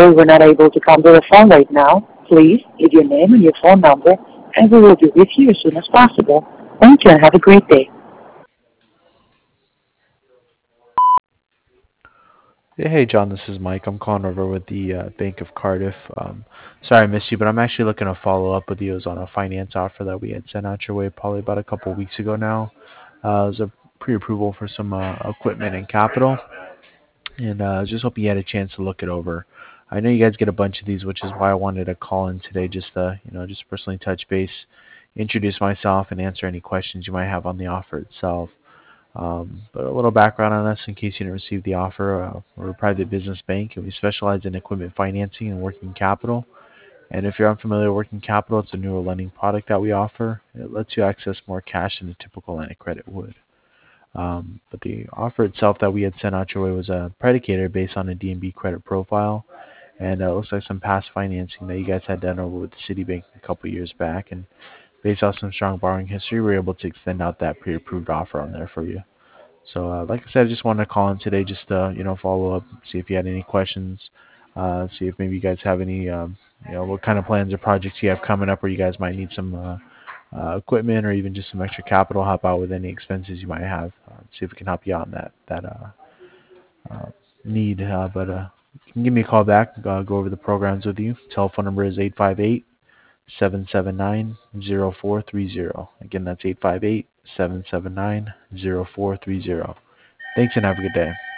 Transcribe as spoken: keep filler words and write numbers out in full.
sorry we're not able to come to the phone right now. Please leave your name and your phone number, and we will be with you as soon as possible. Thank you and have a great day. Yeah, hey John, this is Mike. I'm calling over with the uh, Bank of Cardiff. Um, sorry I missed you, but I'm actually looking to follow up with you. It was on a finance offer that we had sent out your way probably about a couple of weeks ago now. Uh, it was a pre-approval for some uh, equipment and capital, and uh, I was just hoping you had a chance to look it over. I know you guys get a bunch of these, which is why I wanted to call in today, just to you know, just personally touch base, introduce myself, and answer any questions you might have on the offer itself. Um, but a little background on us in case you didn't receive the offer. Uh, we're a private business bank and we specialize in equipment financing and working capital. And if you're unfamiliar with working capital, it's a newer lending product that we offer. It lets you access more cash than a typical line of credit would. Um, but the offer itself that we had sent out your way was a predicator based on a D and B credit profile. And uh, it looks like some past financing that you guys had done over with Citibank a couple years back. And based off some strong borrowing history, we were able to extend out that pre-approved offer on there for you. So, uh, like I said, I just wanted to call in today just to, you know, follow up, see if you had any questions, uh, see if maybe you guys have any, um, you know, what kind of plans or projects you have coming up where you guys might need some uh, uh, equipment or even just some extra capital, help out with any expenses you might have, uh, see if we can help you out in that, that uh, uh, need. Uh, but uh, you can give me a call back, uh, go over the programs with you. Telephone number is eight five eight, seven seven nine, zero four three zero. Again, that's eight five eight, seven seven nine, zero four three zero. Thanks and have a good day.